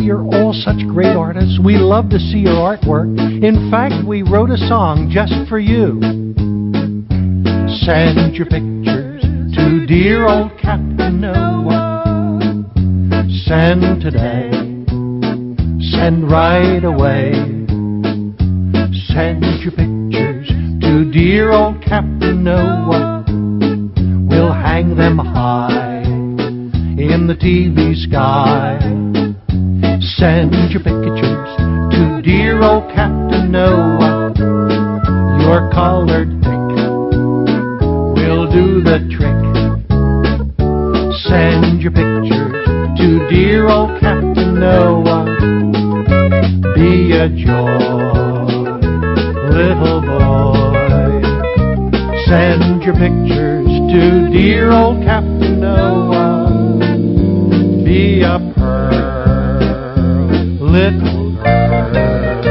you're all such great artists. We love to see your artwork. In fact, we wrote a song just for you. Send your pictures to dear old Captain Noah. Send today. Send right away. Send your pictures to dear old Captain Noah. We'll hang them high in the TV sky. Send your pictures to dear old Captain Noah. Your colored pic will do the trick. Send your pictures to dear old Captain Noah. Be a joy, little boy. Send your pictures to dear old Captain Noah. Be a pearl, little girl.